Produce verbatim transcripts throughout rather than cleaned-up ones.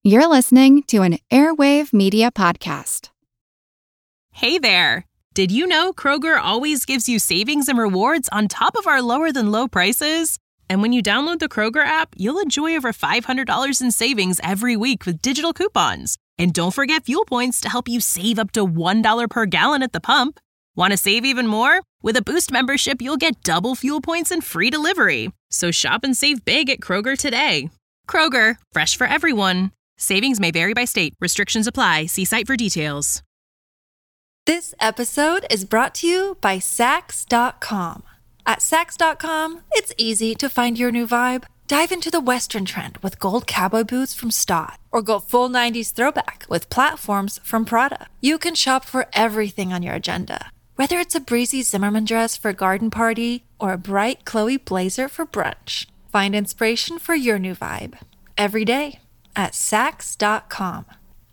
You're listening to an Airwave Media Podcast. Hey there! Did you know Kroger always gives you savings and rewards on top of our lower-than-low prices? And when you download the Kroger app, you'll enjoy over five hundred dollars in savings every week with digital coupons. And don't forget fuel points to help you save up to one dollar per gallon at the pump. Want to save even more? With a Boost membership, you'll get double fuel points and free delivery. So shop and save big at Kroger today. Kroger, fresh for everyone. Savings may vary by state. Restrictions apply. See site for details. This episode is brought to you by Sax dot com. At Sax dot com, it's easy to find your new vibe. Dive into the Western trend with gold cowboy boots from Stott, or go full nineties throwback with platforms from Prada. You can shop for everything on your agenda, whether it's a breezy Zimmermann dress for a garden party or a bright Chloe blazer for brunch. Find inspiration for your new vibe every day at Sax dot com.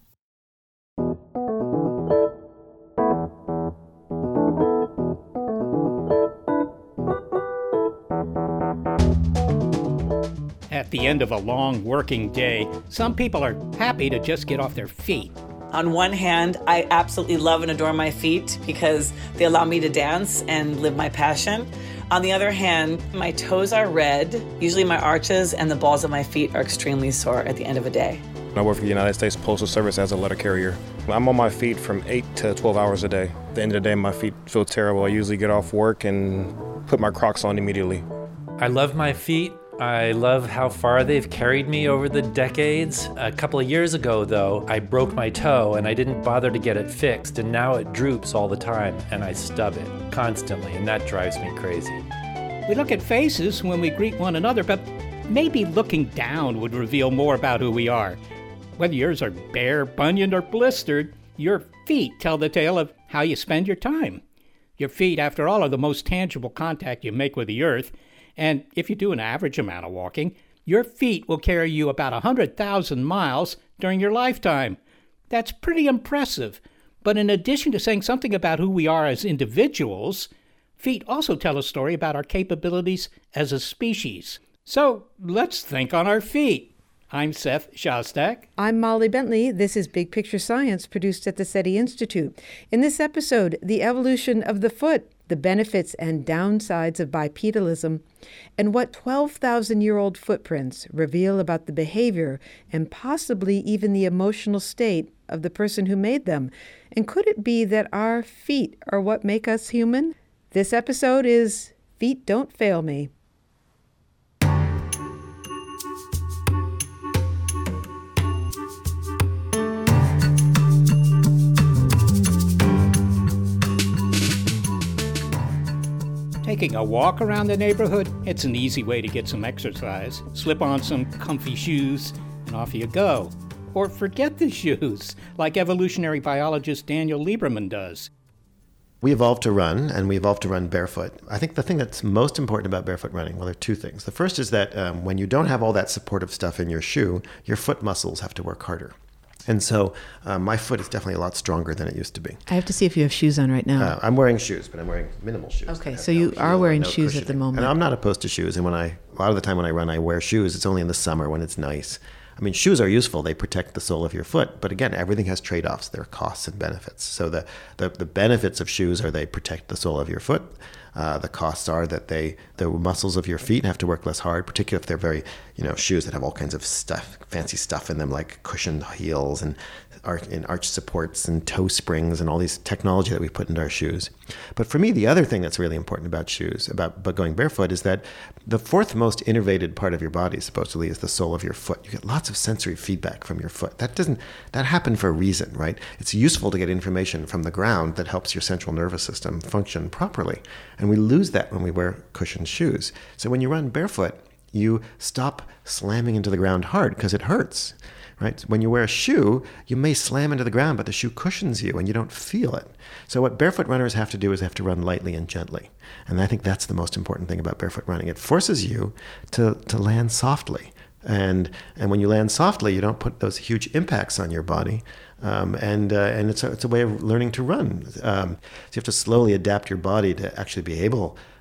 At the end of a long working day, some people are happy to just get off their feet. On one hand, I absolutely love and adore my feet because they allow me to dance and live my passion. On the other hand, my toes are red. Usually my arches and the balls of my feet are extremely sore at the end of a day. I work for the United States Postal Service as a letter carrier. I'm on my feet from eight to twelve hours a day. At the end of the day, my feet feel terrible. I usually get off work and put my Crocs on immediately. I love my feet. I love how far they've carried me over the decades. A couple of years ago, though, I broke my toe and I didn't bother to get it fixed, and now it droops all the time and I stub it constantly, and that drives me crazy. We look at faces when we greet one another, but maybe looking down would reveal more about who we are. Whether yours are bare, bunioned, or blistered, your feet tell the tale of how you spend your time. Your feet, after all, are the most tangible contact you make with the earth. And if you do an average amount of walking, your feet will carry you about one hundred thousand miles during your lifetime. That's pretty impressive. But in addition to saying something about who we are as individuals, feet also tell a story about our capabilities as a species. So let's think on our feet. I'm Seth Shostak. I'm Molly Bentley. This is Big Picture Science, produced at the SETI Institute. In this episode, the evolution of the foot, the benefits and downsides of bipedalism, and what twelve thousand year old footprints reveal about the behavior and possibly even the emotional state of the person who made them. And could it be that our feet are what make us human? This episode is Feet Don't Fail Me. Taking a walk around the neighborhood, it's an easy way to get some exercise. Slip on some comfy shoes, and off you go. Or forget the shoes, like evolutionary biologist Daniel Lieberman does. We evolved to run, and we evolved to run barefoot. I think the thing that's most important about barefoot running, well, there are two things. The first is that um, when you don't have all that supportive stuff in your shoe, your foot muscles have to work harder. And so uh, my foot is definitely a lot stronger than it used to be. I have to see if you have shoes on right now. Uh, I'm wearing shoes, but I'm wearing minimal shoes. Okay, so you are wearing shoes at the moment. And I'm not opposed to shoes. And when I, a lot of the time when I run, I wear shoes. It's only in the summer when it's nice. I mean, shoes are useful. They protect the sole of your foot. But again, everything has trade-offs. There are costs and benefits. So the, the, the benefits of shoes are they protect the sole of your foot. Uh, the costs are that they the muscles of your feet have to work less hard, particularly if they're very, you know, shoes that have all kinds of stuff, fancy stuff in them, like cushioned heels and arch, and arch supports and toe springs and all these technology that we put into our shoes. But for me, the other thing that's really important about shoes, about but going barefoot, is that the fourth most innervated part of your body, supposedly, is the sole of your foot. You get lots of sensory feedback from your foot. That doesn't that happened for a reason, right? It's useful to get information from the ground that helps your central nervous system function properly. And we lose that when we wear cushioned shoes. So when you run barefoot, you stop slamming into the ground hard because it hurts, right? When you wear a shoe, you may slam into the ground, but the shoe cushions you and you don't feel it. So what barefoot runners have to do is they have to run lightly and gently. And I think that's the most important thing about barefoot running. It forces you to, to land softly. And and when you land softly, you don't put those huge impacts on your body. Um, and uh, and it's a, it's a way of learning to run. Um, so you have to slowly adapt your body to actually be able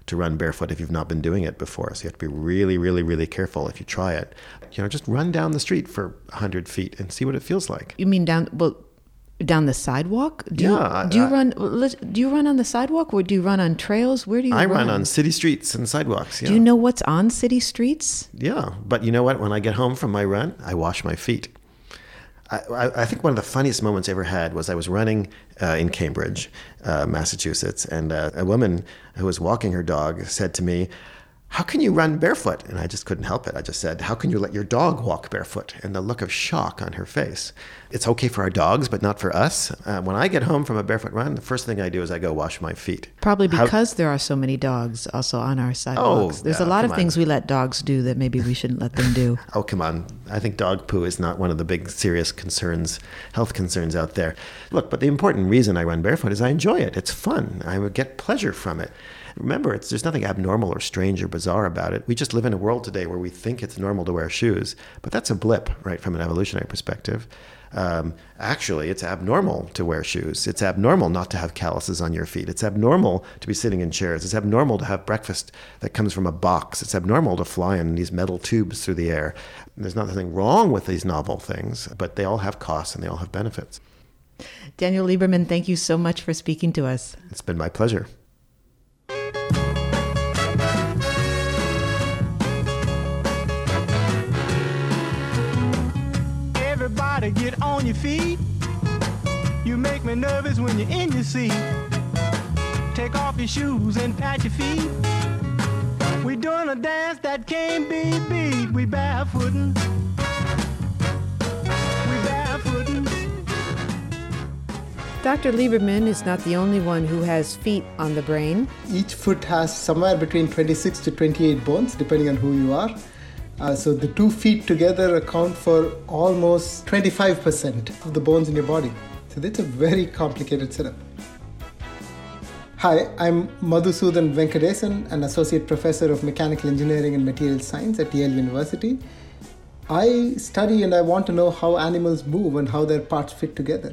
to run barefoot if you've not been doing it before. So you have to be really, really, really careful if you try it. You know, just run down the street for one hundred feet and see what it feels like. You mean down, well, down the sidewalk? Do yeah. You, do you I, run, do you run on the sidewalk or do you run on trails? Where do you I run? I run on city streets and sidewalks, yeah. Do you know what's on city streets? Yeah, but you know what? When I get home from my run, I wash my feet. I, I, I think one of the funniest moments I ever had was I was running uh, in Cambridge, uh, Massachusetts, and uh, a woman who was walking her dog said to me, "How can you run barefoot?" And I just couldn't help it. I just said, "How can you let your dog walk barefoot?" And the look of shock on her face. It's okay for our dogs, but not for us. Uh, when I get home from a barefoot run, the first thing I do is I go wash my feet. Probably because How, there are so many dogs also on our sidewalks. Oh, There's yeah, a lot of on. things we let dogs do that maybe we shouldn't let them do. Oh, come on. I think dog poo is not one of the big serious concerns, health concerns out there. Look, but the important reason I run barefoot is I enjoy it. It's fun. I would get pleasure from it. Remember, it's, there's nothing abnormal or strange or bizarre about it. We just live in a world today where we think it's normal to wear shoes, but that's a blip, right, from an evolutionary perspective. Um, actually, it's abnormal to wear shoes. It's abnormal not to have calluses on your feet. It's abnormal to be sitting in chairs. It's abnormal to have breakfast that comes from a box. It's abnormal to fly in these metal tubes through the air. There's nothing wrong with these novel things, but they all have costs and they all have benefits. Daniel Lieberman, thank you so much for speaking to us. It's been my pleasure. Everybody get on your feet. You make me nervous when you're in your seat. Take off your shoes and pat your feet. We doing a dance that can't be beat. We barefootin'. We barefootin'. Doctor Lieberman is not the only one who has feet on the brain. Each foot has somewhere between twenty-six to twenty-eight bones, depending on who you are. Uh, so the two feet together account for almost twenty-five percent of the bones in your body. So that's a very complicated setup. Hi, I'm Madhusudan Venkatesan, an Associate Professor of Mechanical Engineering and Materials Science at Yale University. I study and I want to know how animals move and how their parts fit together.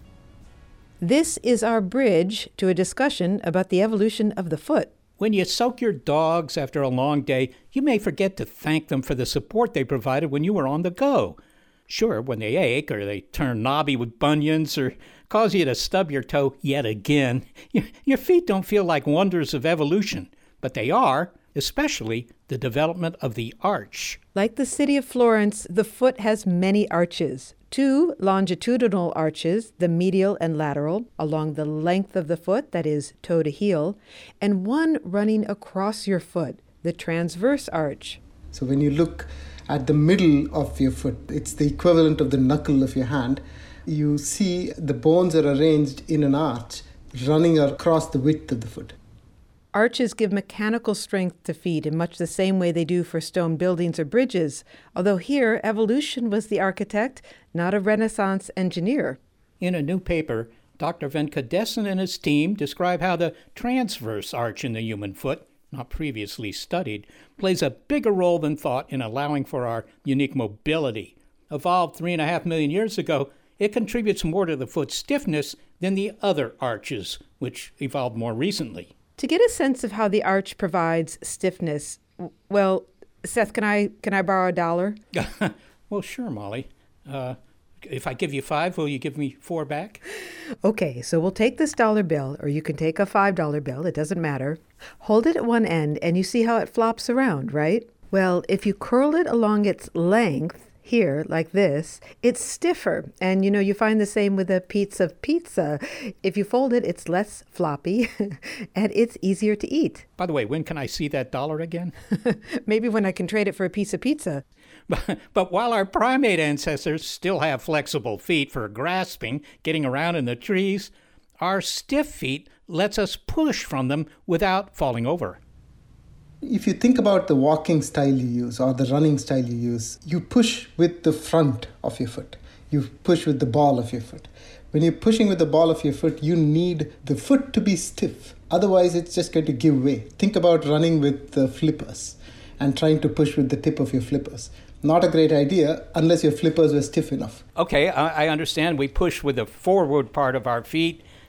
This is our bridge to a discussion about the evolution of the foot. When you soak your dogs after a long day, you may forget to thank them for the support they provided when you were on the go. Sure, when they ache or they turn knobby with bunions or cause you to stub your toe yet again, your feet don't feel like wonders of evolution, but they are, especially the development of the arch. Like the city of Florence, the foot has many arches. Two longitudinal arches, the medial and lateral, along the length of the foot, that is, toe to heel, and one running across your foot, the transverse arch. So when you look at the middle of your foot, it's the equivalent of the knuckle of your hand, you see the bones are arranged in an arch running across the width of the foot. Arches give mechanical strength to feet in much the same way they do for stone buildings or bridges, although here evolution was the architect, not a Renaissance engineer. In a new paper, Doctor Venkatesan and his team describe how the transverse arch in the human foot, not previously studied, plays a bigger role than thought in allowing for our unique mobility. Evolved three and a half million years ago, it contributes more to the foot's stiffness than the other arches, which evolved more recently. To get a sense of how the arch provides stiffness, well, Seth, can I can I borrow a dollar? Well, sure, Molly. Uh, if I give you five, will you give me four back? Okay, so we'll take this dollar bill, or you can take a five dollar bill. It doesn't matter. Hold it at one end, and you see how it flops around, right? Well, if you curl it along its length, here, like this, it's stiffer. And, you know, you find the same with a piece of pizza. If you fold it, it's less floppy, and it's easier to eat. By the way, when can I see that dollar again? Maybe when I can trade it for a piece of pizza. But, but while our primate ancestors still have flexible feet for grasping, getting around in the trees, our stiff feet lets us push from them without falling over. If you think about the walking style you use or the running style you use, you push with the front of your foot. You push with the ball of your foot. When you're pushing with the ball of your foot, you need the foot to be stiff. Otherwise, it's just going to give way. Think about running with the flippers and trying to push with the tip of your flippers. Not a great idea unless your flippers were stiff enough. Okay, I, I understand. We push with the forward part of our feet.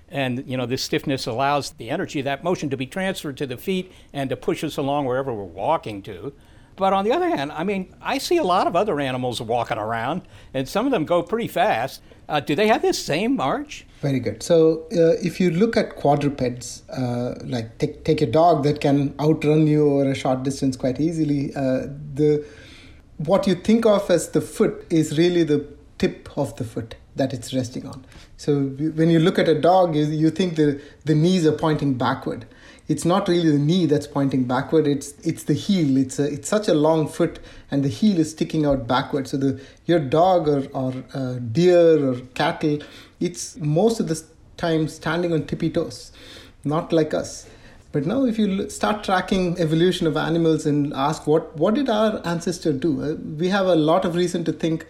And, you know, this stiffness allows the energy of that motion to be transferred to the feet and to push us along wherever we're walking to. But on the other hand, I mean, I see a lot of other animals walking around, and some of them go pretty fast. Uh, do they have this same march? Very good. So uh, if you look at quadrupeds, uh, like take, take a dog that can outrun you over a short distance quite easily, uh, the what you think of as the foot is really the tip of the foot that it's resting on. So when you look at a dog, you, you think the, the knees are pointing backward. It's not really the knee that's pointing backward, it's it's the heel. It's a, it's such a long foot and the heel is sticking out backward. So the your dog or, or uh, deer or cattle, it's most of the time standing on tippy toes, not like us. But now if you start tracking evolution of animals and ask what, what did our ancestors do? Uh, we have a lot of reason to think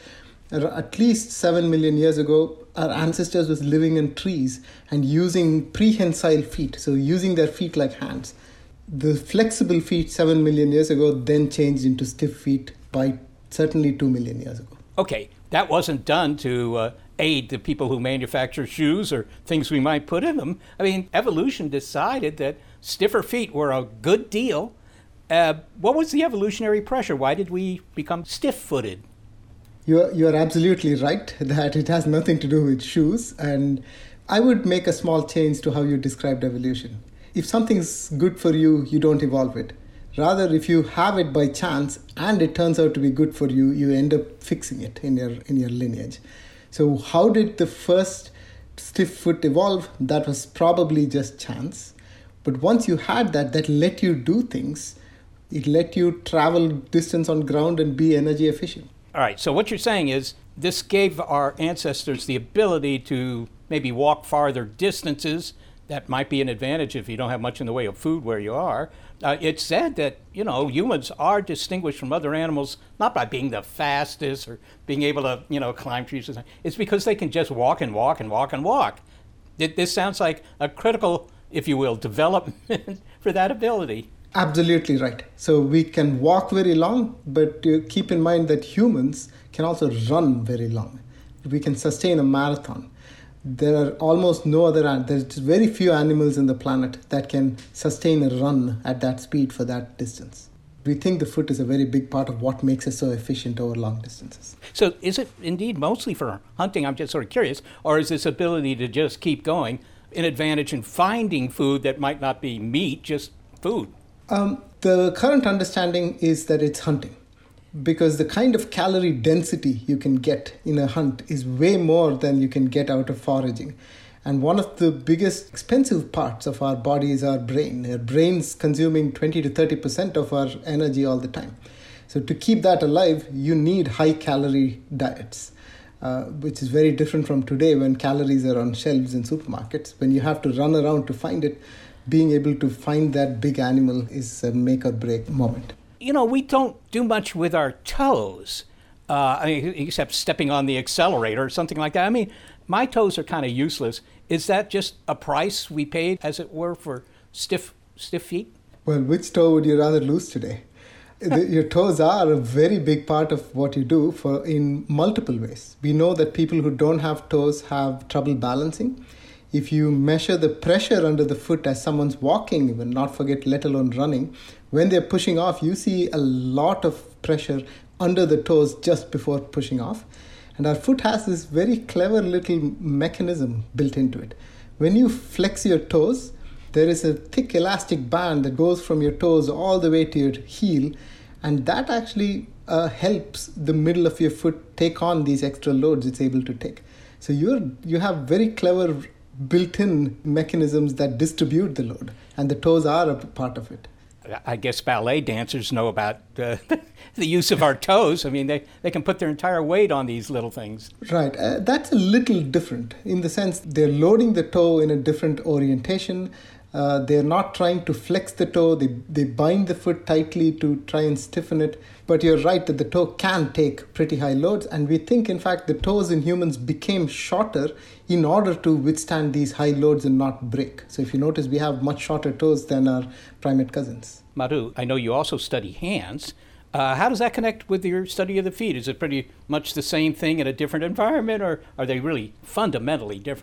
at least seven million years ago, our ancestors was living in trees and using prehensile feet, so using their feet like hands. The flexible feet seven million years ago then changed into stiff feet by certainly two million years ago. Okay, that wasn't done to uh, aid the people who manufacture shoes or things we might put in them. I mean, evolution decided that stiffer feet were a good deal. Uh, what was the evolutionary pressure? Why did we become stiff-footed? You're, you're absolutely right that it has nothing to do with shoes. And I would make a small change to how you described evolution. If something's good for you, you don't evolve it. Rather, if you have it by chance and it turns out to be good for you, you end up fixing it in your in your lineage. So how did the first stiff foot evolve? That was probably just chance. But once you had that, that let you do things. It let you travel distance on ground and be energy efficient. All right, so what you're saying is this gave our ancestors the ability to maybe walk farther distances. That might be an advantage if you don't have much in the way of food where you are. Uh, it's said that, you know, humans are distinguished from other animals not by being the fastest or being able to, you know, climb trees or something. It's because they can just walk and walk and walk and walk. It, this sounds like a critical, if you will, development for that ability. Absolutely right. So we can walk very long, but uh, keep in mind that humans can also run very long. We can sustain a marathon. There are almost no other, there's very few animals in the planet that can sustain a run at that speed for that distance. We think the foot is a very big part of what makes us so efficient over long distances. So is it indeed mostly for hunting? I'm just sort of curious. Or is this ability to just keep going an advantage in finding food that might not be meat, just food? Um, the current understanding is that it's hunting, because the kind of calorie density you can get in a hunt is way more than you can get out of foraging. And one of the biggest expensive parts of our body is our brain. Our brain's consuming twenty to thirty percent of our energy all the time. So to keep that alive, you need high calorie diets, uh, which is very different from today when calories are on shelves in supermarkets. When you have to run around to find it, being able to find that big animal is a make or break moment. You know, we don't do much with our toes, uh, I mean, except stepping on the accelerator or something like that. I mean, my toes are kind of useless. Is that just a price we paid, as it were, for stiff stiff feet? Well, which toe would you rather lose today? the, your toes are a very big part of what you do for in multiple ways. We know that people who don't have toes have trouble balancing. If you measure the pressure under the foot as someone's walking, even not forget, let alone running, when they're pushing off, you see a lot of pressure under the toes just before pushing off. And our foot has this very clever little mechanism built into it. When you flex your toes, there is a thick elastic band that goes from your toes all the way to your heel, and that actually uh, helps the middle of your foot take on these extra loads it's able to take. So you're you have very clever built-in mechanisms that distribute the load, and the toes are a part of it. I guess ballet dancers know about uh, the use of our toes. I mean, they, they can put their entire weight on these little things. Right. Uh, that's a little different in the sense they're loading the toe in a different orientation. Uh, they're not trying to flex the toe. They, they bind the foot tightly to try and stiffen it. But you're right that the toe can take pretty high loads. And we think, in fact, the toes in humans became shorter in order to withstand these high loads and not break. So if you notice, we have much shorter toes than our primate cousins. Madhu, I know you also study hands. Uh, how does that connect with your study of the feet? Is it pretty much the same thing in a different environment, or are they really fundamentally different?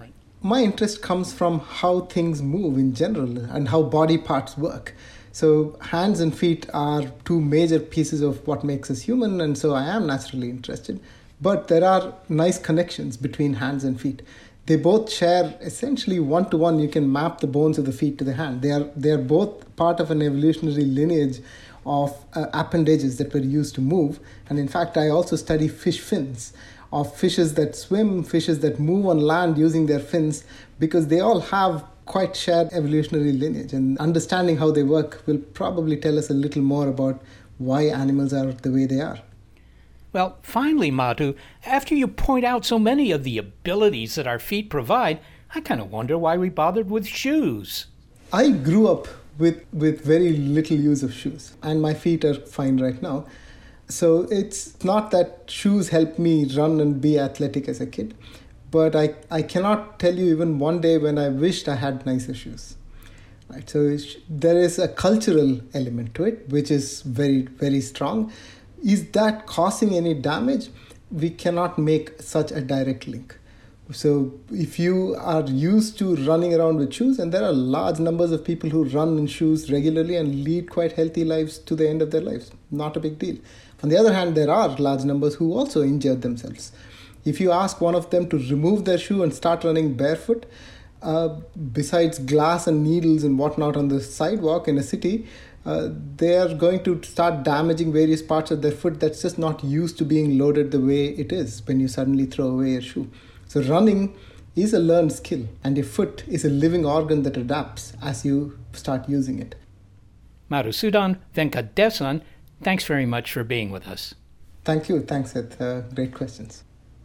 my interest comes from how things move in general and how body parts work. So hands and feet are two major pieces of what makes us human, and so I am naturally interested. But there are nice connections between hands and feet. They both share essentially one-to-one. You can map the bones of the feet to the hand. They are they are both part of an evolutionary lineage of uh, appendages that were used to move. And in fact, I also study fish fins, of fishes that swim, fishes that move on land using their fins, because they all have quite shared evolutionary lineage. And understanding how they work will probably tell us a little more about why animals are the way they are. Well, finally, Madhu, after you point out so many of the abilities that our feet provide, I kind of wonder why we bothered with shoes. I grew up with, with very little use of shoes, and my feet are fine right now. So it's not that shoes helped me run and be athletic as a kid, but I, I cannot tell you even one day when I wished I had nicer shoes. Right? So it's, there is a cultural element to it, which is very, very strong. Is that causing any damage? We cannot make such a direct link. So if you are used to running around with shoes, and there are large numbers of people who run in shoes regularly and lead quite healthy lives to the end of their lives, not a big deal. On the other hand, there are large numbers who also injure themselves. If you ask one of them to remove their shoe and start running barefoot, uh, besides glass and needles and whatnot on the sidewalk in a city, uh, they are going to start damaging various parts of their foot that's just not used to being loaded the way it is when you suddenly throw away your shoe. So running is a learned skill, and your foot is a living organ that adapts as you start using it. Madhusudan Venkadesan, thanks very much for being with us. Thank you. Thanks, Ed. Uh, great questions.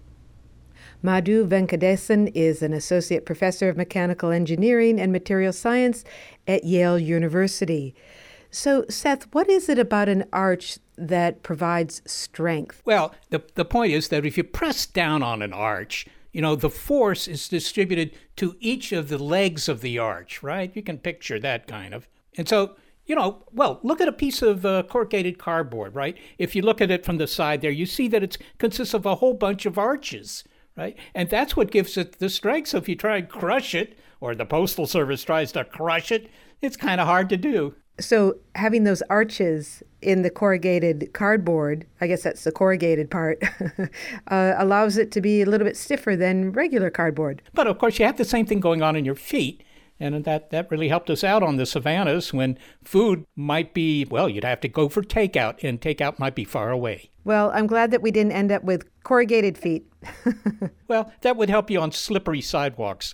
Madhu Venkadesan is an associate professor of mechanical engineering and material science at Yale University. So, Seth, what is it about an arch that provides strength? Well, the, the point is that if you press down on an arch, you know, the force is distributed to each of the legs of the arch, right? You can picture that kind of. And so, you know, well, look at a piece of uh, corrugated cardboard, right? If you look at it from the side there, you see that it consists of a whole bunch of arches, right? And that's what gives it the strength. So if you try and crush it, or the Postal Service tries to crush it, it's kind of hard to do. So having those arches in the corrugated cardboard, I guess that's the corrugated part, uh, allows it to be a little bit stiffer than regular cardboard. But of course, you have the same thing going on in your feet. And that, that really helped us out on the savannas when food might be, well, you'd have to go for takeout, and takeout might be far away. Well, I'm glad that we didn't end up with corrugated feet. Well, that would help you on slippery sidewalks.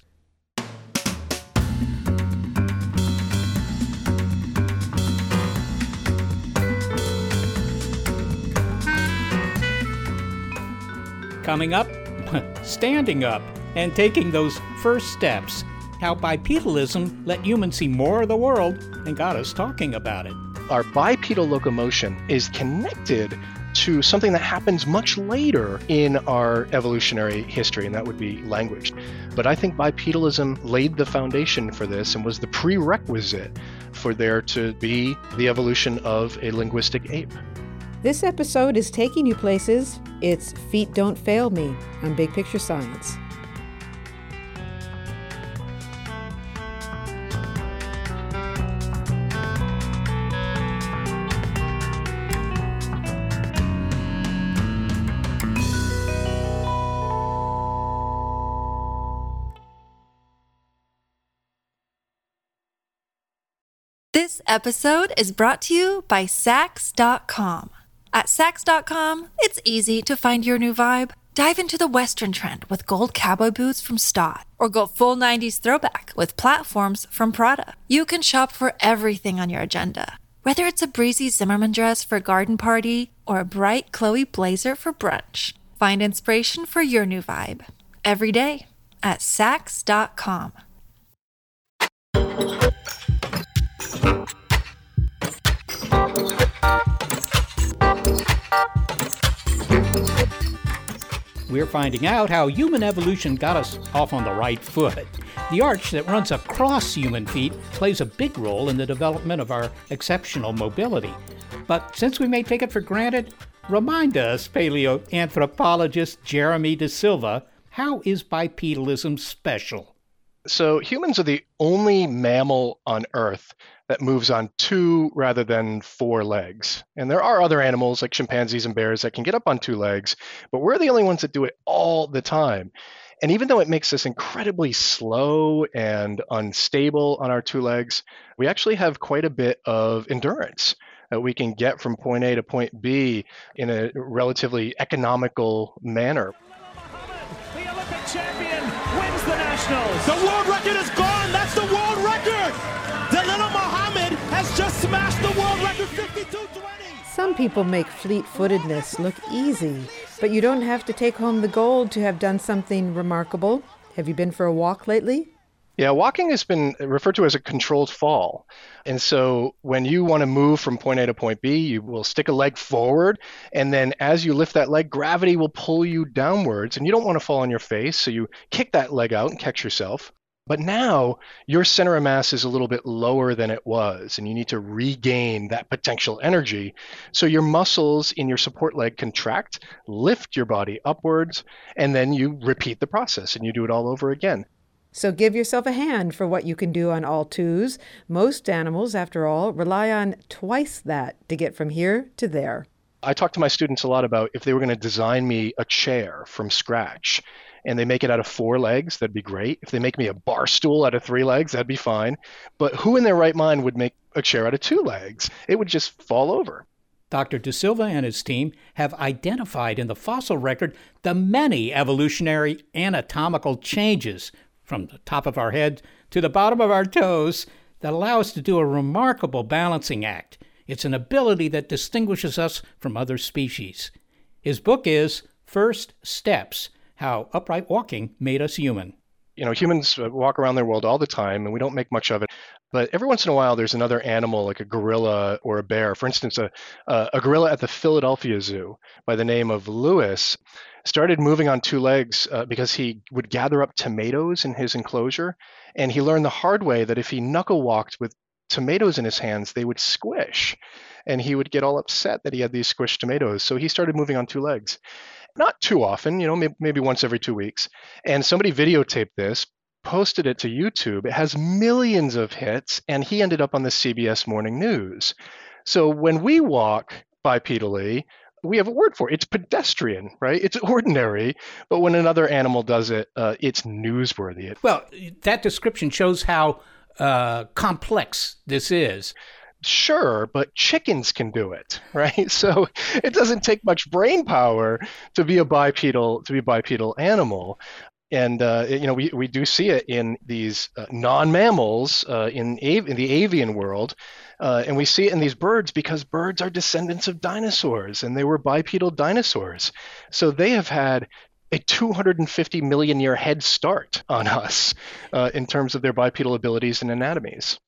Coming up, standing up and taking those first steps. How bipedalism let humans see more of the world and got us talking about it. Our bipedal locomotion is connected to something that happens much later in our evolutionary history, and that would be language. But I think bipedalism laid the foundation for this and was the prerequisite for there to be the evolution of a linguistic ape. This episode is taking you places. It's Feet Don't Fail Me on Big Picture Science. This episode is brought to you by Saks dot com. At Saks dot com, it's easy to find your new vibe. Dive into the Western trend with gold cowboy boots from Staud, or go full nineties throwback with platforms from Prada. You can shop for everything on your agenda, whether it's a breezy Zimmermann dress for a garden party or a bright Chloe blazer for brunch. Find inspiration for your new vibe every day at Saks dot com. We're finding out how human evolution got us off on the right foot. The arch that runs across human feet plays a big role in the development of our exceptional mobility. But since we may take it for granted, remind us, paleoanthropologist Jeremy De Silva, how is bipedalism special? So humans are the only mammal on Earth that moves on two rather than four legs. And there are other animals like chimpanzees and bears that can get up on two legs, but we're the only ones that do it all the time. And even though it makes us incredibly slow and unstable on our two legs, we actually have quite a bit of endurance that we can get from point A to point B in a relatively economical manner. The Olympic champion wins the nationals. The world record is gone. That's the world record. Dalilah Muhammad has just smashed the world record fifty-two twenty. Some people make fleet-footedness look easy, but you don't have to take home the gold to have done something remarkable. Have you been for a walk lately? Yeah, walking has been referred to as a controlled fall. And so when you want to move from point A to point B, you will stick a leg forward. And then as you lift that leg, gravity will pull you downwards. And you don't want to fall on your face. So you kick that leg out and catch yourself. But now your center of mass is a little bit lower than it was, and you need to regain that potential energy. So your muscles in your support leg contract, lift your body upwards, and then you repeat the process and you do it all over again. So give yourself a hand for what you can do on all twos. Most animals, after all, rely on twice that to get from here to there. I talk to my students a lot about if they were going to design me a chair from scratch and they make it out of four legs, that'd be great. If they make me a bar stool out of three legs, that'd be fine. But who in their right mind would make a chair out of two legs? It would just fall over. Doctor De Silva and his team have identified in the fossil record the many evolutionary anatomical changes from the top of our head to the bottom of our toes that allow us to do a remarkable balancing act. It's an ability that distinguishes us from other species. His book is First Steps: How Upright Walking Made Us Human. You know, humans walk around their world all the time, and we don't make much of it. But every once in a while, there's another animal like a gorilla or a bear. For instance, a, uh, a gorilla at the Philadelphia Zoo by the name of Lewis started moving on two legs uh, because he would gather up tomatoes in his enclosure. And he learned the hard way that if he knuckle walked with tomatoes in his hands, they would squish. And he would get all upset that he had these squished tomatoes. So he started moving on two legs. Not too often, you know, maybe, maybe once every two weeks. And somebody videotaped this, posted it to YouTube. It has millions of hits, and he ended up on the C B S Morning News. So when we walk bipedally, we have a word for it. It's pedestrian, right? It's ordinary. But when another animal does it, uh, it's newsworthy. Well, that description shows how uh, complex this is. Sure, but chickens can do it, right? So it doesn't take much brain power to be a bipedal to be a bipedal animal. And, uh, you know, we, we do see it in these uh, non-mammals uh, in, av- in the avian world. Uh, and we see it in these birds because birds are descendants of dinosaurs, and they were bipedal dinosaurs. So they have had a two hundred fifty million year head start on us uh, in terms of their bipedal abilities and anatomies.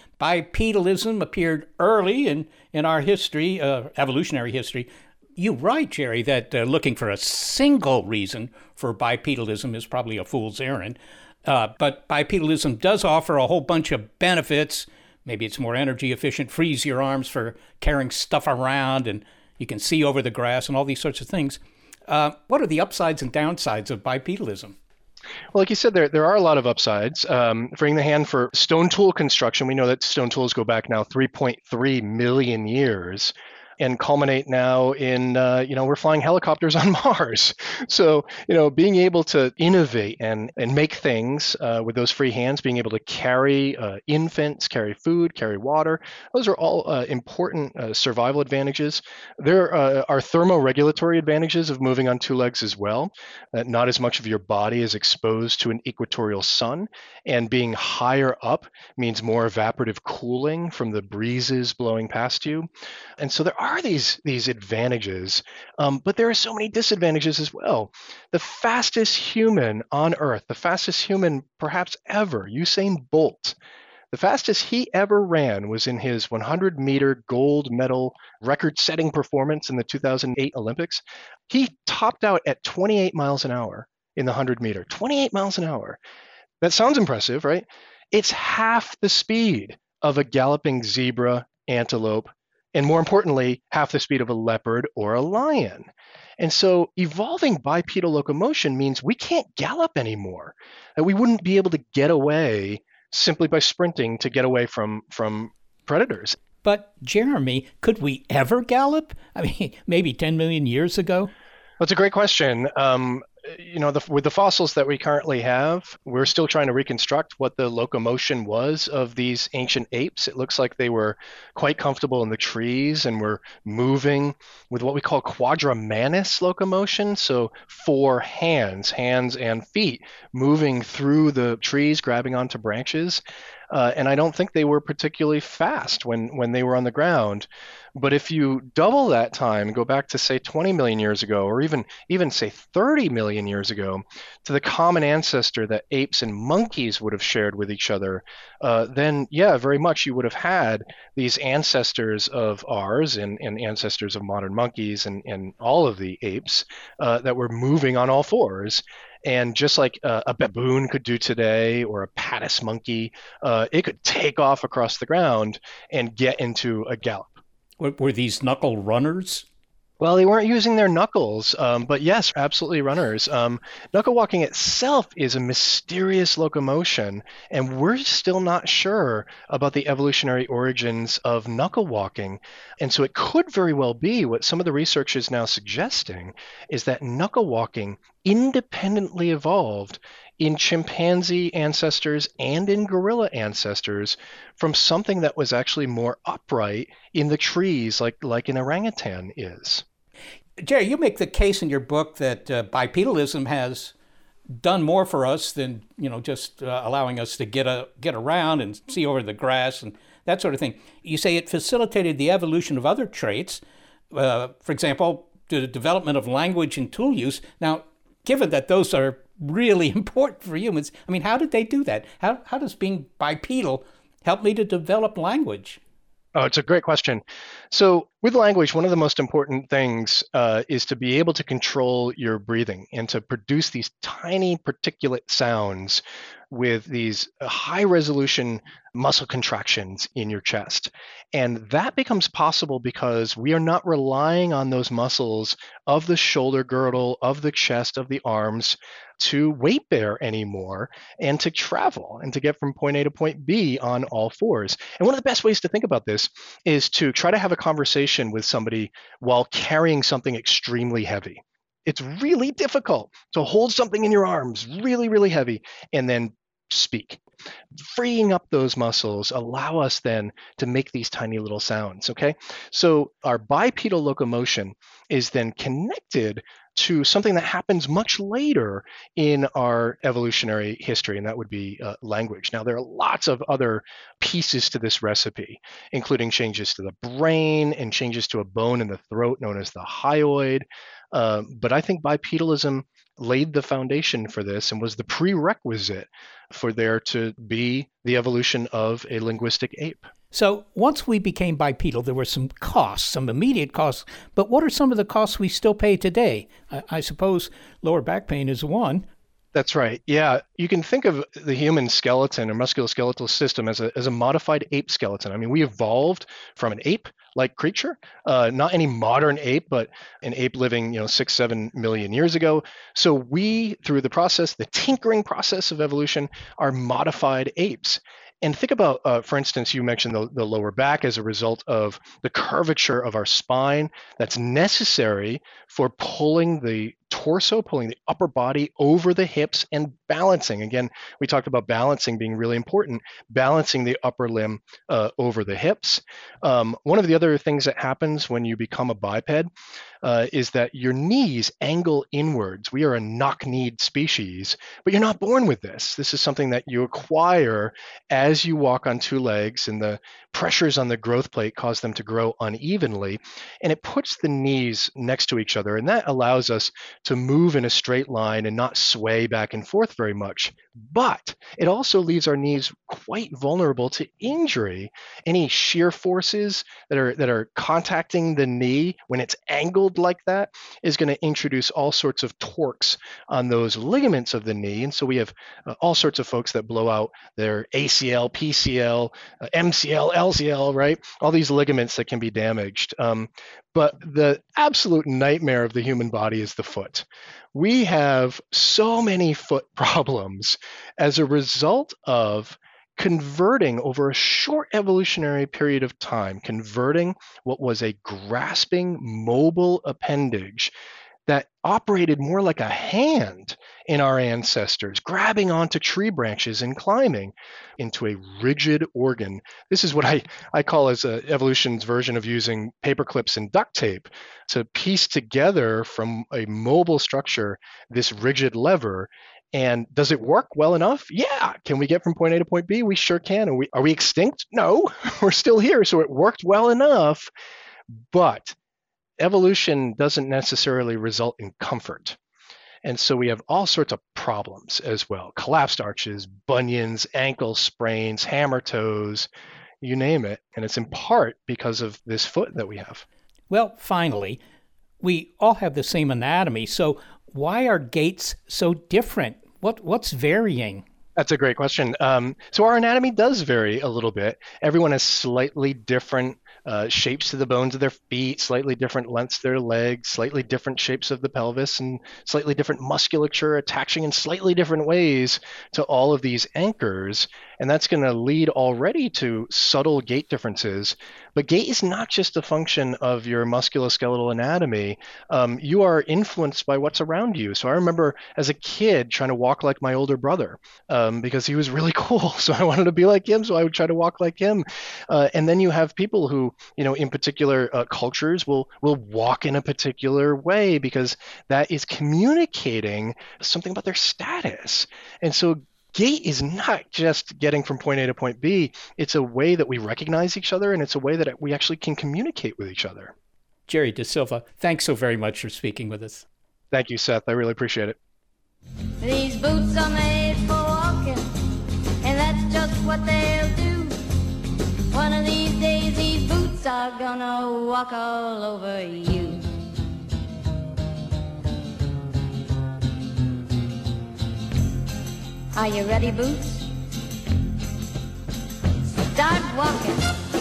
Bipedalism appeared early in, in our history, uh, evolutionary history. You write, Jerry, that uh, looking for a single reason for bipedalism is probably a fool's errand. Uh, but bipedalism does offer a whole bunch of benefits. Maybe it's more energy efficient, frees your arms for carrying stuff around, and you can see over the grass and all these sorts of things. Uh, what are the upsides and downsides of bipedalism? Well, like you said, there there are a lot of upsides. Um, freeing the hand for stone tool construction, we know that stone tools go back now three point three million years. And culminate now in, uh, you know, we're flying helicopters on Mars. So, you know, being able to innovate and, and make things uh, with those free hands, being able to carry uh, infants, carry food, carry water, those are all uh, important uh, survival advantages. There uh, are thermoregulatory advantages of moving on two legs as well. Uh, not as much of your body is exposed to an equatorial sun, and being higher up means more evaporative cooling from the breezes blowing past you. And so there are Are these these advantages, um, but there are so many disadvantages as well. The fastest human on Earth, the fastest human perhaps ever, Usain Bolt, the fastest he ever ran was in his hundred meter gold medal record-setting performance in the two thousand eight Olympics. He topped out at twenty-eight miles an hour in the hundred meter, twenty-eight miles an hour. That sounds impressive, right? It's half the speed of a galloping zebra, antelope, and more importantly, half the speed of a leopard or a lion. And so evolving bipedal locomotion means we can't gallop anymore. That we wouldn't be able to get away simply by sprinting to get away from, from predators. But Jeremy, could we ever gallop? I mean, maybe ten million years ago? That's a great question. Um, you know, the, with the fossils that we currently have, we're still trying to reconstruct what the locomotion was of these ancient apes. It looks like they were quite comfortable in the trees and were moving with what we call quadrimanous locomotion. So four hands, hands and feet, moving through the trees, grabbing onto branches. Uh, and I don't think they were particularly fast when, when they were on the ground. But if you double that time and go back to, say, twenty million years ago, or even, even say, thirty million years ago, to the common ancestor that apes and monkeys would have shared with each other, uh, then, yeah, very much you would have had these ancestors of ours and, and ancestors of modern monkeys and, and all of the apes uh, that were moving on all fours. And just like uh, a baboon could do today, or a patis monkey, uh, it could take off across the ground and get into a gallop. Were, were these knuckle runners? Well, they weren't using their knuckles, um, but yes, absolutely runners. Um, knuckle walking itself is a mysterious locomotion, and we're still not sure about the evolutionary origins of knuckle walking. And so it could very well be what some of the research is now suggesting is that knuckle walking independently evolved in chimpanzee ancestors and in gorilla ancestors from something that was actually more upright in the trees, like, like an orangutan is. Jerry, you make the case in your book that uh, bipedalism has done more for us than, you know, just uh, allowing us to get a, get around and see over the grass and that sort of thing. You say it facilitated the evolution of other traits, uh, for example, the development of language and tool use. Now, given that those are really important for humans, I mean, how did they do that? How, how does being bipedal help me to develop language? Oh, it's a great question. So with language, one of the most important things uh, is to be able to control your breathing and to produce these tiny particulate sounds with these high resolution muscle contractions in your chest. And that becomes possible because we are not relying on those muscles of the shoulder girdle, of the chest, of the arms to weight bear anymore and to travel and to get from point A to point B on all fours. And one of the best ways to think about this is to try to have a conversation with somebody while carrying something extremely heavy. It's really difficult to hold something in your arms, really, really heavy, and then speak. Freeing up those muscles allow us then to make these tiny little sounds, okay? So our bipedal locomotion is then connected to something that happens much later in our evolutionary history, and that would be uh, language. Now, there are lots of other pieces to this recipe, including changes to the brain and changes to a bone in the throat known as the hyoid. Uh, but I think bipedalism laid the foundation for this and was the prerequisite for there to be the evolution of a linguistic ape. So once we became bipedal, there were some costs, some immediate costs. But what are some of the costs we still pay today? I, I suppose lower back pain is one. That's right. Yeah. You can think of the human skeleton or musculoskeletal system as a, as a modified ape skeleton. I mean, we evolved from an ape-like creature, uh, not any modern ape, but an ape living, you know, six, seven million years ago. So we, through the process, the tinkering process of evolution, are modified apes. And think about, uh, for instance, you mentioned the, the lower back as a result of the curvature of our spine that's necessary for pulling the torso, pulling the upper body over the hips and balancing. Again, we talked about balancing being really important, balancing the upper limb uh, over the hips. Um, one of the other things that happens when you become a biped uh, is that your knees angle inwards. We are a knock-kneed species, but you're not born with this. This is something that you acquire as you walk on two legs, and the pressures on the growth plate cause them to grow unevenly, and it puts the knees next to each other, and that allows us to move in a straight line and not sway back and forth very much. But it also leaves our knees quite vulnerable to injury. Any shear forces that are that are contacting the knee when it's angled like that is going to introduce all sorts of torques on those ligaments of the knee. And so we have uh, all sorts of folks that blow out their A C L, P C L, uh, M C L, L C L, right? All these ligaments that can be damaged. Um, but the absolute nightmare of the human body is the foot. We have so many foot problems as a result of converting over a short evolutionary period of time, converting what was a grasping mobile appendage that operated more like a hand in our ancestors, grabbing onto tree branches and climbing, into a rigid organ. This is what I, I call as a evolution's version of using paper clips and duct tape to piece together from a mobile structure this rigid lever. And does it work well enough? Yeah. Can we get from point A to point B? We sure can. Are we, are we extinct? No, we're still here. So it worked well enough. But evolution doesn't necessarily result in comfort. And so we have all sorts of problems as well. Collapsed arches, bunions, ankle sprains, hammer toes, you name it. And it's in part because of this foot that we have. Well, finally, we all have the same anatomy. So why are gaits so different? What What's varying? That's a great question. Um, so our anatomy does vary a little bit. Everyone has slightly different uh, shapes to the bones of their feet, slightly different lengths of their legs, slightly different shapes of the pelvis, and slightly different musculature attaching in slightly different ways to all of these anchors. And that's going to lead already to subtle gait differences. But gait is not just a function of your musculoskeletal anatomy. Um, you are influenced by what's around you. So I remember as a kid trying to walk like my older brother um, because he was really cool. So I wanted to be like him. So I would try to walk like him. Uh, and then you have people who, you know, in particular uh, cultures will will walk in a particular way because that is communicating something about their status. And so gait is not just getting from point A to point B. It's a way that we recognize each other, and it's a way that we actually can communicate with each other. Jerry DeSilva, thanks so very much for speaking with us. Thank you, Seth. I really appreciate it. These boots are made for walking, and that's just what they'll do. One of these days, these boots are gonna walk all over you. Are you ready, Boots? Start walking.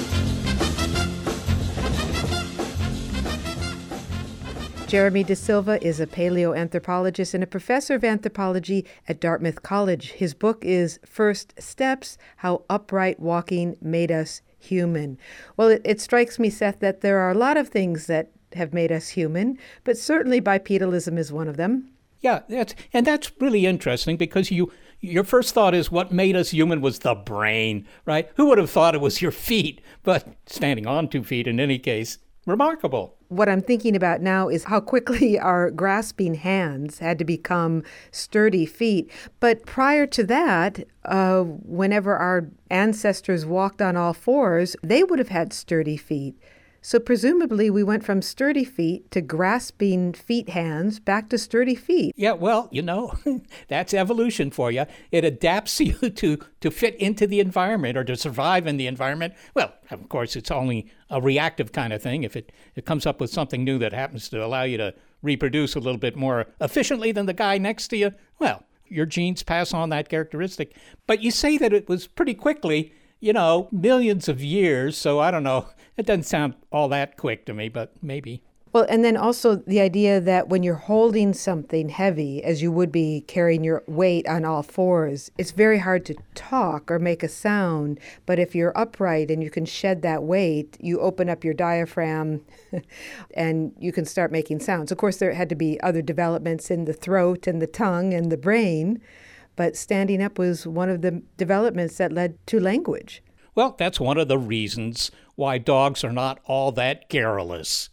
Jeremy DeSilva is a paleoanthropologist and a professor of anthropology at Dartmouth College. His book is First Steps, How Upright Walking Made Us Human. Well, it, it strikes me, Seth, that there are a lot of things that have made us human, but certainly bipedalism is one of them. Yeah, that's, and that's really interesting because you your first thought is what made us human was the brain, right? Who would have thought it was your feet? But standing on two feet in any case, remarkable. What I'm thinking about now is how quickly our grasping hands had to become sturdy feet. But prior to that, uh, whenever our ancestors walked on all fours, they would have had sturdy feet. So presumably we went from sturdy feet to grasping feet hands back to sturdy feet. Yeah, well, you know, that's evolution for you. It adapts you to, to fit into the environment or to survive in the environment. Well, of course, it's only a reactive kind of thing. If it, it comes up with something new that happens to allow you to reproduce a little bit more efficiently than the guy next to you, well, your genes pass on that characteristic. But you say that it was pretty quickly, you know, millions of years, so I don't know. It doesn't sound all that quick to me, but maybe. Well, and then also the idea that when you're holding something heavy, as you would be carrying your weight on all fours, it's very hard to talk or make a sound. But if you're upright and you can shed that weight, you open up your diaphragm and you can start making sounds. Of course, there had to be other developments in the throat and the tongue and the brain, but standing up was one of the developments that led to language. Well, that's one of the reasons why dogs are not all that garrulous.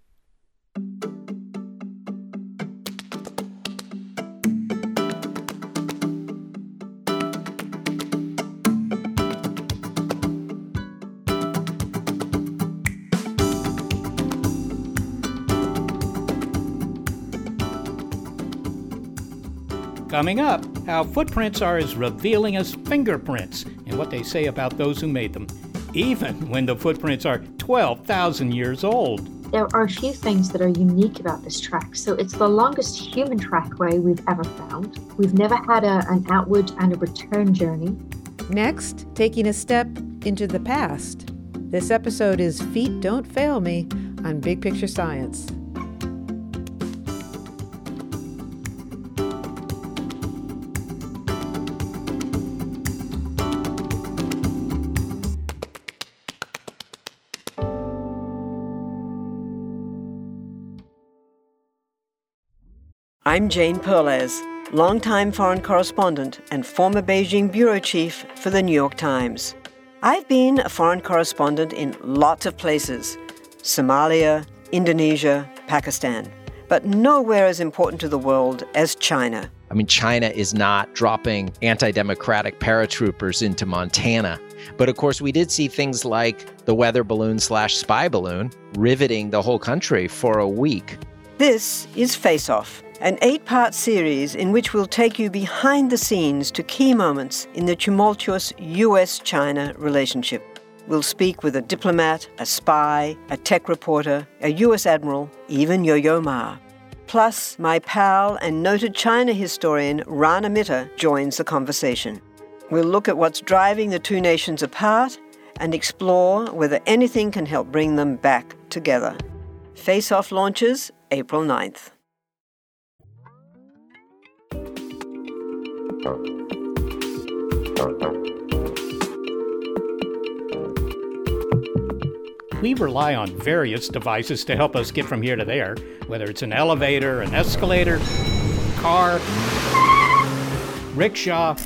Coming up, how footprints are as revealing as fingerprints and what they say about those who made them, even when the footprints are twelve thousand years old. There are a few things that are unique about this track. So it's the longest human trackway we've ever found. We've never had a, an outward and a return journey. Next, taking a step into the past. This episode is Feet Don't Fail Me on Big Picture Science. I'm Jane Perlez, longtime foreign correspondent and former Beijing bureau chief for the New York Times. I've been a foreign correspondent in lots of places, Somalia, Indonesia, Pakistan, but nowhere as important to the world as China. I mean, China is not dropping anti-democratic paratroopers into Montana. But of course, we did see things like the weather balloon slash spy balloon riveting the whole country for a week. This is Face Off, an eight-part series in which we'll take you behind the scenes to key moments in the tumultuous U S China relationship. We'll speak with a diplomat, a spy, a tech reporter, a U S admiral, even Yo-Yo Ma. Plus, my pal and noted China historian Rana Mitter joins the conversation. We'll look at what's driving the two nations apart and explore whether anything can help bring them back together. Face Off launches April ninth. We rely on various devices to help us get from here to there, whether it's an elevator, an escalator, car, rickshaw,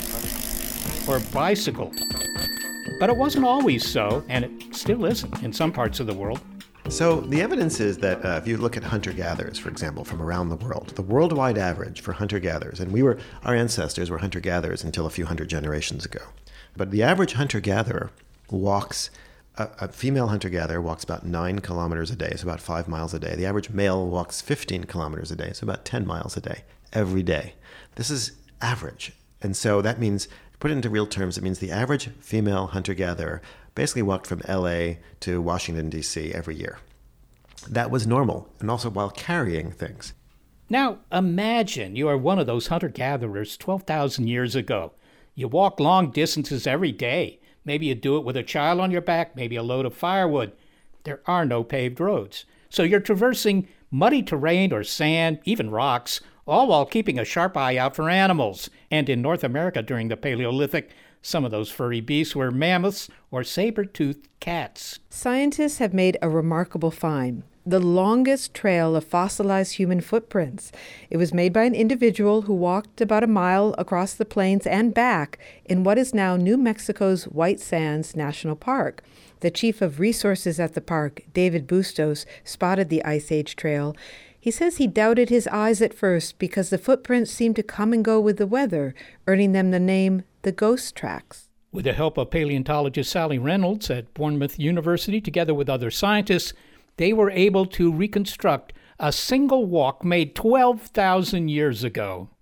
or bicycle. But it wasn't always so, and it still isn't in some parts of the world. So the evidence is that uh, if you look at hunter-gatherers, for example, from around the world, the worldwide average for hunter-gatherers, and we were, our ancestors were hunter-gatherers until a few hundred generations ago, but the average hunter-gatherer walks, a, a female hunter-gatherer walks about nine kilometers a day, so about five miles a day. The average male walks fifteen kilometers a day, so about ten miles a day, every day. This is average. And so that means, put it into real terms, it means the average female hunter-gatherer basically walked from L A to Washington, D C every year. That was normal, and also while carrying things. Now, imagine you are one of those hunter-gatherers twelve thousand years ago. You walk long distances every day. Maybe you do it with a child on your back, maybe a load of firewood. There are no paved roads. So you're traversing muddy terrain or sand, even rocks, all while keeping a sharp eye out for animals. And in North America during the Paleolithic, some of those furry beasts were mammoths or saber-toothed cats. Scientists have made a remarkable find, the longest trail of fossilized human footprints. It was made by an individual who walked about a mile across the plains and back in what is now New Mexico's White Sands National Park. The chief of resources at the park, David Bustos, spotted the Ice Age trail. He says he doubted his eyes at first because the footprints seemed to come and go with the weather, earning them the name the Ghost Tracks. With the help of paleontologist Sally Reynolds at Bournemouth University, together with other scientists, they were able to reconstruct a single walk made twelve thousand years ago.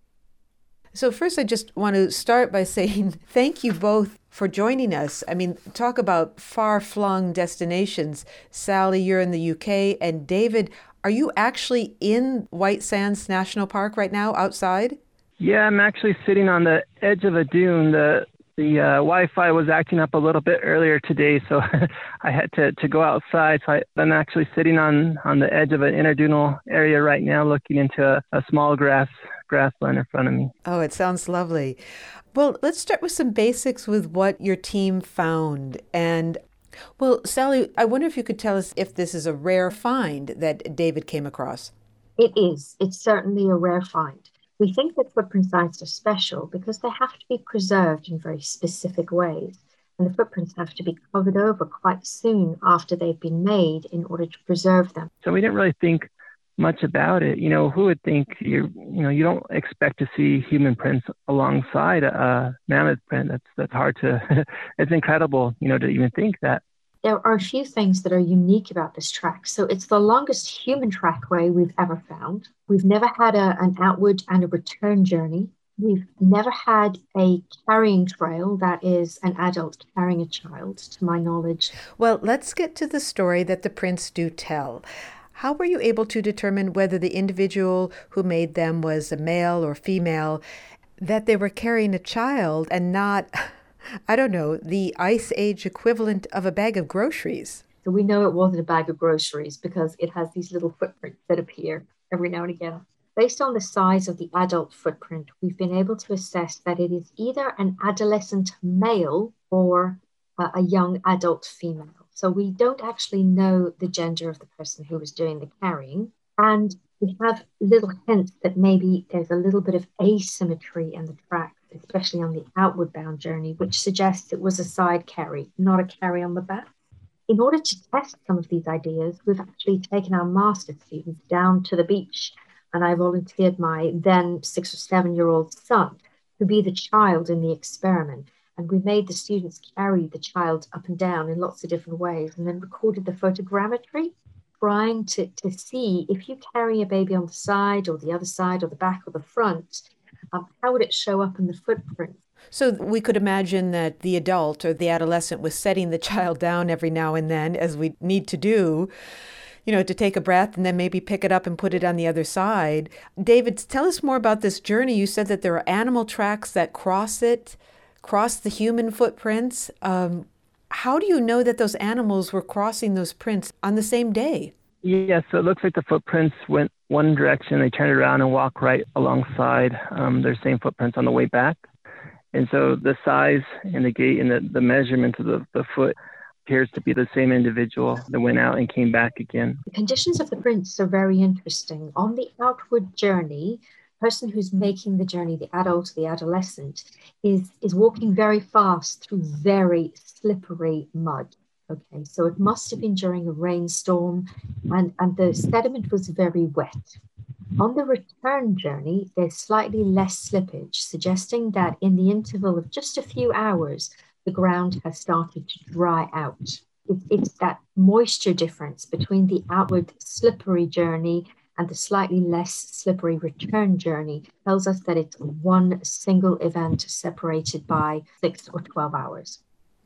So first, I just want to start by saying thank you both for joining us. I mean, talk about far-flung destinations. Sally, you're in the U K, and David, are you actually in White Sands National Park right now, outside? Yeah, I'm actually sitting on the edge of a dune. The the uh, Wi-Fi was acting up a little bit earlier today, so I had to, to go outside. So I, I'm actually sitting on, on the edge of an interdunal area right now, looking into a, a small grass grassland in front of me. Oh, it sounds lovely. Well, let's start with some basics with what your team found. And well, Sally, I wonder if you could tell us if this is a rare find that David came across. It is. It's certainly a rare find. We think that footprint sites are special because they have to be preserved in very specific ways. And the footprints have to be covered over quite soon after they've been made in order to preserve them. So we didn't really think much about it. You know, who would think you you know, you don't expect to see human prints alongside a mammoth print. That's that's hard to, it's incredible, you know, to even think that. There are a few things that are unique about this track. So it's the longest human trackway we've ever found. We've never had a, an outward and a return journey. We've never had a carrying trail that is an adult carrying a child, to my knowledge. Well, let's get to the story that the prints do tell. How were you able to determine whether the individual who made them was a male or female, that they were carrying a child and not, I don't know, the Ice Age equivalent of a bag of groceries? So we know it wasn't a bag of groceries because it has these little footprints that appear every now and again. Based on the size of the adult footprint, we've been able to assess that it is either an adolescent male or uh, a young adult female. So we don't actually know the gender of the person who was doing the carrying. And we have little hints that maybe there's a little bit of asymmetry in the tracks, especially on the outward bound journey, which suggests it was a side carry, not a carry on the back. In order to test some of these ideas, we've actually taken our master students down to the beach, and I volunteered my then six or seven-year-old son to be the child in the experiment. And we made the students carry the child up and down in lots of different ways, and then recorded the photogrammetry, trying to, to see if you carry a baby on the side or the other side or the back or the front, um, how would it show up in the footprint? So we could imagine that the adult or the adolescent was setting the child down every now and then, as we need to do, you know, to take a breath and then maybe pick it up and put it on the other side. David, tell us more about this journey. You said that there are animal tracks that cross it, cross the human footprints. Um, how do you know that those animals were crossing those prints on the same day? Yes, so it looks like the footprints went one direction. They turned around and walked right alongside um, their same footprints on the way back. And so the size and the gait and the, the measurement of the, the foot appears to be the same individual that went out and came back again. The conditions of the prints are very interesting. On the outward journey, the person who's making the journey, the adult, the adolescent, is, is walking very fast through very slippery mud. Okay, so it must have been during a rainstorm, and, and the sediment was very wet. On the return journey, there's slightly less slippage, suggesting that in the interval of just a few hours, the ground has started to dry out. It, it's that moisture difference between the outward slippery journey and the slightly less slippery return journey tells us that it's one single event separated by six or twelve hours.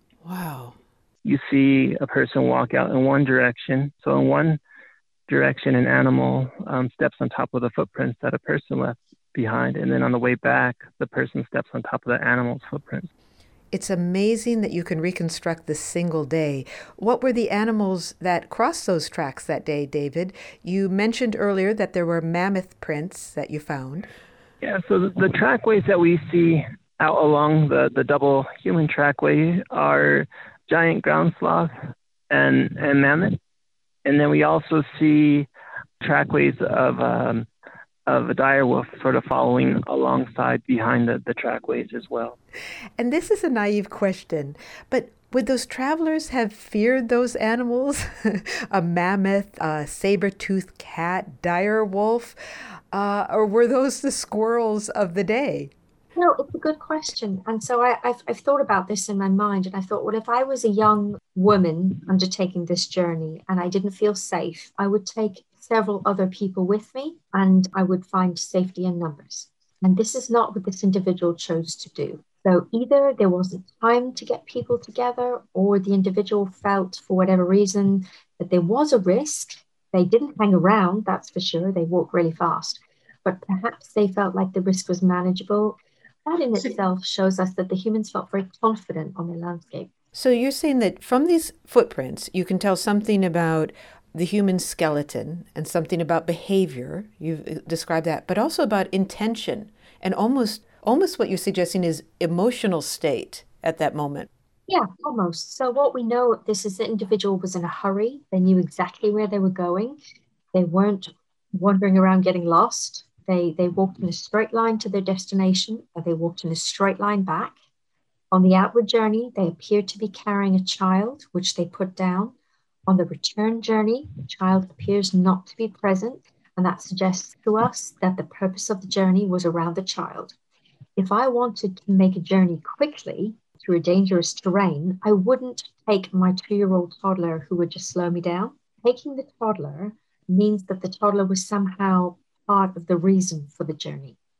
Wow. You see a person walk out in one direction. So in one direction, an animal um, steps on top of the footprints that a person left behind. And then on the way back, the person steps on top of the animal's footprints. It's amazing that you can reconstruct this single day. What were the animals that crossed those tracks that day, David? You mentioned earlier that there were mammoth prints that you found. Yeah, so the, the trackways that we see out along the, the double human trackway are giant ground sloth and, and mammoth. And then we also see trackways of um, of a dire wolf sort of following alongside behind the, the trackways as well. And this is a naive question, but would those travelers have feared those animals? A mammoth, a saber-toothed cat, dire wolf, uh, or were those the squirrels of the day? No, it's a good question. And so I, I've, I've thought about this in my mind, and I thought, well, if I was a young woman undertaking this journey and I didn't feel safe, I would take several other people with me and I would find safety in numbers. And this is not what this individual chose to do. So either there wasn't time to get people together, or the individual felt for whatever reason that there was a risk. They didn't hang around, that's for sure. They walked really fast, but perhaps they felt like the risk was manageable. That in itself shows us that the humans felt very confident on the landscape. So you're saying that from these footprints, you can tell something about the human skeleton and something about behavior. You've described that, but also about intention and almost almost what you're suggesting is emotional state at that moment. Yeah, almost. So what we know of this is the individual was in a hurry. They knew exactly where they were going. They weren't wandering around getting lost. They, they walked in a straight line to their destination, or they walked in a straight line back. On the outward journey, they appeared to be carrying a child, which they put down. On the return journey, the child appears not to be present, and that suggests to us that the purpose of the journey was around the child. If I wanted to make a journey quickly through a dangerous terrain, I wouldn't take my two-year-old toddler who would just slow me down. Taking the toddler means that the toddler was somehow part of the reason for the journey.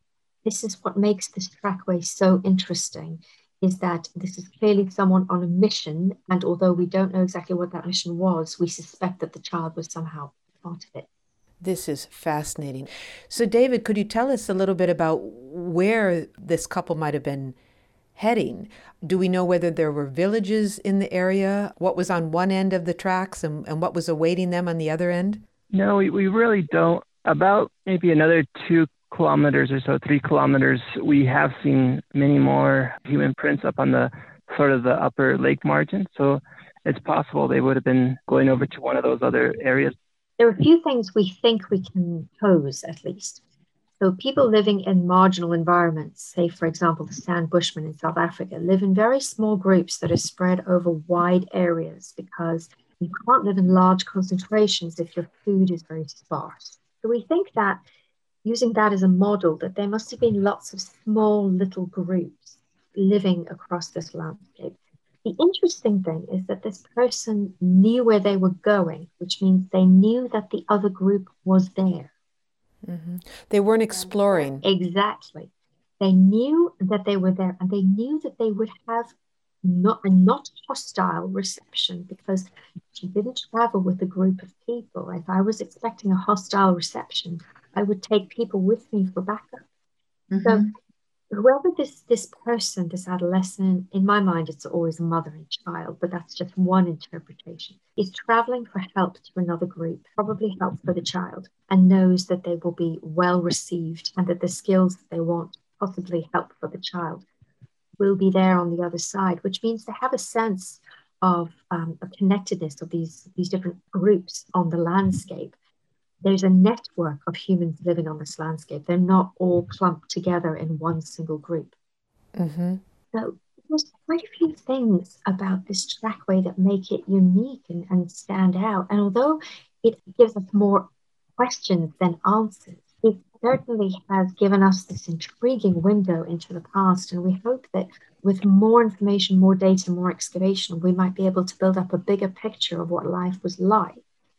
this is what makes this trackway so interesting, is that this is clearly someone on a mission. And although we don't know exactly what that mission was, we suspect that the child was somehow part of it. This is fascinating. So, David, could you tell us a little bit about where this couple might have been heading? Do we know whether there were villages in the area? What was on one end of the tracks and, and what was awaiting them on the other end? No, we, we really don't. About maybe another two kilometers or so, three kilometers, we have seen many more human prints up on the sort of the upper lake margin. So it's possible they would have been going over to one of those other areas. There are a few things we think we can pose, at least. So people living in marginal environments, say, for example, the San Bushmen in South Africa, live in very small groups that are spread over wide areas because you can't live in large concentrations if your food is very sparse. So we think that, using that as a model, that there must have been lots of small little groups living across this landscape. The interesting thing is that this person knew where they were going, which means they knew that the other group was there. Mm-hmm. They weren't exploring. Exactly. They knew that they were there, and they knew that they would have not a not hostile reception, because she didn't travel with a group of people. If I was expecting a hostile reception, I would take people with me for backup. Mm-hmm. So whoever this this person, this adolescent, in my mind, it's always a mother and child, but that's just one interpretation, is traveling for help to another group, probably help for the child, and knows that they will be well received and that the skills that they want, possibly help for the child, will be there on the other side, which means they have a sense of um, a connectedness of these, these different groups on the landscape. There's a network of humans living on this landscape. They're not all clumped together in one single group. Mm-hmm. So there's quite a few things about this trackway that make it unique and, and stand out. And although it gives us more questions than answers, it certainly has given us this intriguing window into the past. And we hope that with more information, more data, more excavation, we might be able to build up a bigger picture of what life was like.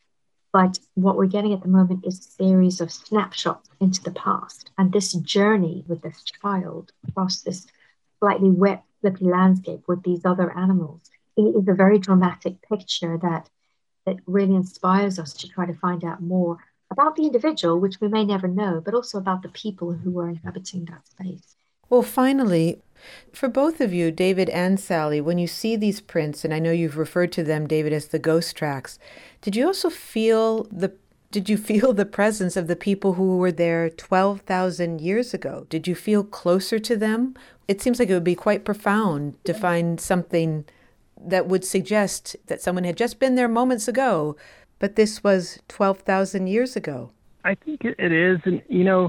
But what we're getting at the moment is a series of snapshots into the past. And this journey with this child across this slightly wet, slippy landscape with these other animals, it is a very dramatic picture that, that really inspires us to try to find out more about the individual, which we may never know, but also about the people who were inhabiting that space. Well, finally, for both of you, David and Sally, when you see these prints, and I know you've referred to them, David, as the ghost tracks, did you also feel the did you feel the presence of the people who were there twelve thousand years ago? Did you feel closer to them? It seems like it would be quite profound to find something that would suggest that someone had just been there moments ago, but this was twelve thousand years ago. I think it is. And, you know,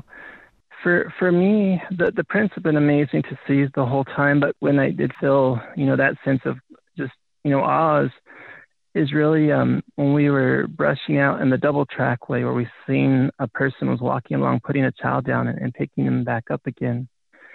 for for me, the, the prints have been amazing to see the whole time. But when I did feel, you know, that sense of just, you know, awe is, is really um, when we were brushing out in the double trackway where we seen a person was walking along, putting a child down and, and picking them back up again.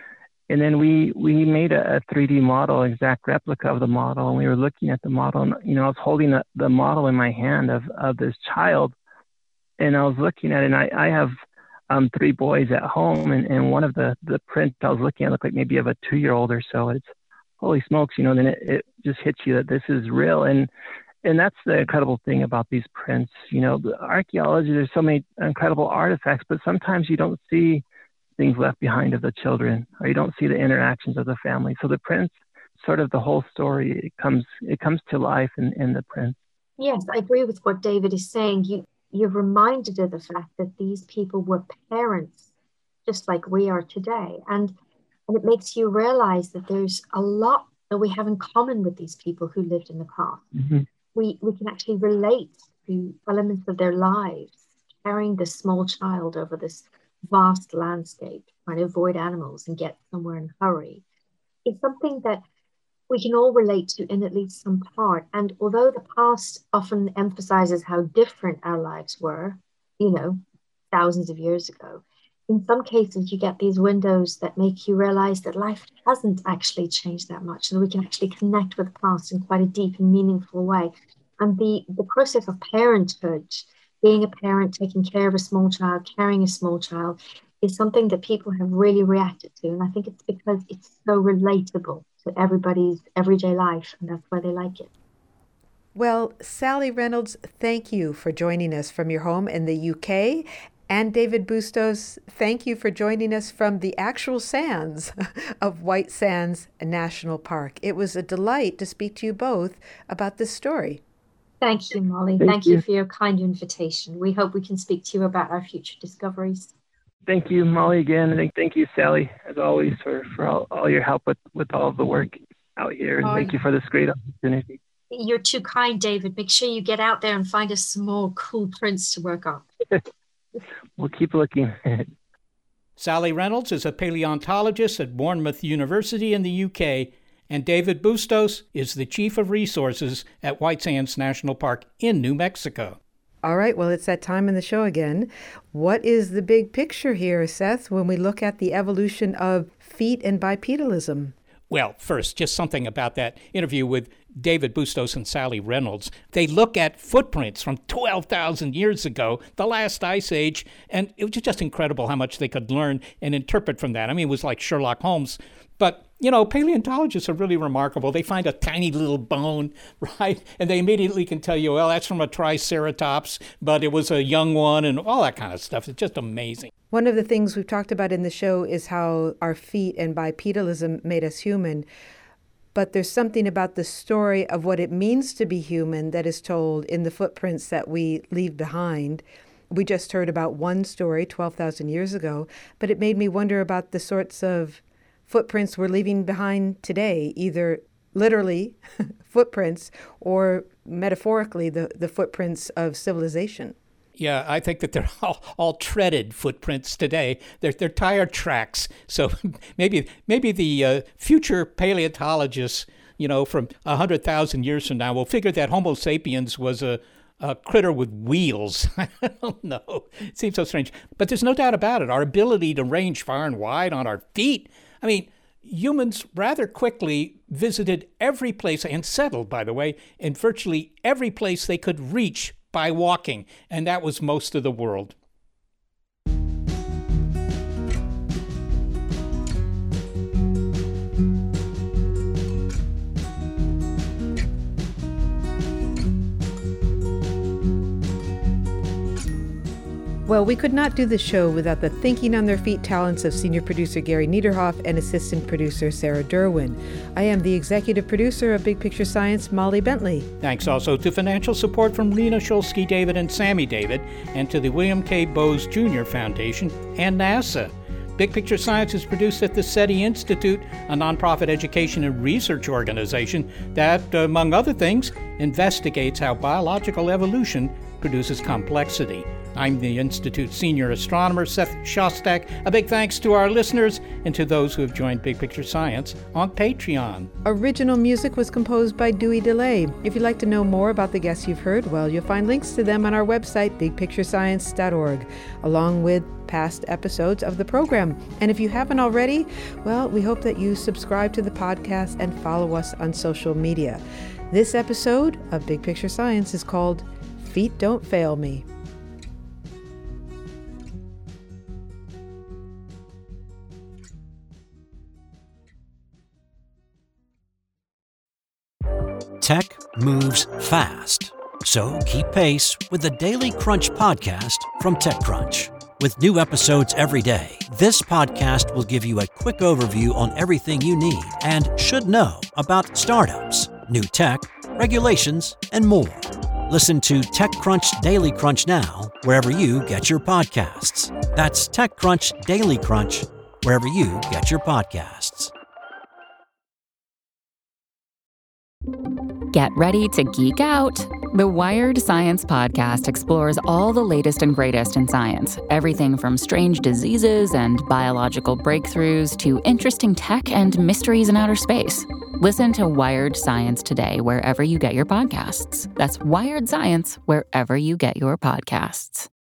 And then we, we made a, a three D model, exact replica of the model. And we were looking at the model, and, you know, I was holding the, the model in my hand of, of this child. And I was looking at it, and I, I have um, three boys at home. And, and one of the, the prints I was looking at looked like maybe of a two-year-old or so. It's, holy smokes, you know, then it, it just hits you that this is real. And and that's the incredible thing about these prints. You know, the archaeology, there's so many incredible artifacts, but sometimes you don't see things left behind of the children, or you don't see the interactions of the family. So the prints, sort of the whole story, it comes it comes to life in, in the prints. Yes, I agree with what David is saying. You, you're reminded of the fact that these people were parents, just like we are today. And, and it makes you realize that there's a lot that we have in common with these people who lived in the past. Mm-hmm. We, we can actually relate to elements of their lives, carrying this small child over this vast landscape, trying to avoid animals and get somewhere in a hurry. It's something that we can all relate to in at least some part. And although the past often emphasizes how different our lives were, you know, thousands of years ago, in some cases you get these windows that make you realize that life hasn't actually changed that much, and we can actually connect with the past in quite a deep and meaningful way. And the, the process of parenthood, being a parent, taking care of a small child, carrying a small child, is something that people have really reacted to. And I think it's because it's so relatable to everybody's everyday life, and that's why they like it. Well, Sally Reynolds, thank you for joining us from your home in the U K. And David Bustos, thank you for joining us from the actual sands of White Sands National Park. It was a delight to speak to you both about this story. Thank you, Molly. Thank Thank you you. for your kind invitation. We hope we can speak to you about our future discoveries. Thank you, Molly, again. And thank you, Sally, as always, for, for all, all your help with, with all of the work out here. And Oh, thank you for this great opportunity. You're too kind, David. Make sure you get out there and find us some more cool prints to work on. We'll keep looking. Sally Reynolds is a paleontologist at Bournemouth University in the U K, and David Bustos is the Chief of Resources at White Sands National Park in New Mexico. All right, well, it's that time in the show again. What is the big picture here, Seth, when we look at the evolution of feet and bipedalism? Well, first, just something about that interview with David Bustos and Sally Reynolds. They look at footprints from twelve thousand years ago, the last ice age, and it was just incredible how much they could learn and interpret from that. I mean, it was like Sherlock Holmes. But, you know, paleontologists are really remarkable. They find a tiny little bone, right? And they immediately can tell you, well, that's from a Triceratops, but it was a young one and all that kind of stuff. It's just amazing. One of the things we've talked about in the show is how our feet and bipedalism made us human. But there's something about the story of what it means to be human that is told in the footprints that we leave behind. We just heard about one story twelve thousand years ago, but it made me wonder about the sorts of footprints we're leaving behind today, either literally footprints or metaphorically the, the footprints of civilization. Yeah, I think that they're all, all treaded footprints today. They're, they're tire tracks. So maybe maybe the uh, future paleontologists, you know, from one hundred thousand years from now will figure that Homo sapiens was a, a critter with wheels. I don't know. It seems so strange. But there's no doubt about it. Our ability to range far and wide on our feet. I mean, humans rather quickly visited every place, and settled, by the way, in virtually every place they could reach by walking, and that was most of the world. Well, we could not do the show without the thinking on their feet talents of senior producer Gary Niederhoff and assistant producer Sarah Derwin. I am the executive producer of Big Picture Science, Molly Bentley. Thanks also to financial support from Lena Shulsky David and Sammy David, and to the William K. Bowes Junior Foundation and NASA. Big Picture Science is produced at the SETI Institute, a nonprofit education and research organization that, among other things, investigates how biological evolution produces complexity. I'm the Institute's senior astronomer, Seth Shostak. A big thanks to our listeners and to those who have joined Big Picture Science on Patreon. Original music was composed by Dewey DeLay. If you'd like to know more about the guests you've heard, well, you'll find links to them on our website, big picture science dot org, along with past episodes of the program. And if you haven't already, well, we hope that you subscribe to the podcast and follow us on social media. This episode of Big Picture Science is called Feet Don't Fail Me. Tech moves fast, so keep pace with the Daily Crunch podcast from TechCrunch. With new episodes every day, this podcast will give you a quick overview on everything you need and should know about startups, new tech, regulations, and more. Listen to TechCrunch Daily Crunch now, wherever you get your podcasts. That's TechCrunch Daily Crunch, wherever you get your podcasts. Get ready to geek out. The Wired Science Podcast explores all the latest and greatest in science, everything from strange diseases and biological breakthroughs to interesting tech and mysteries in outer space. Listen to Wired Science today, wherever you get your podcasts. That's Wired Science, wherever you get your podcasts.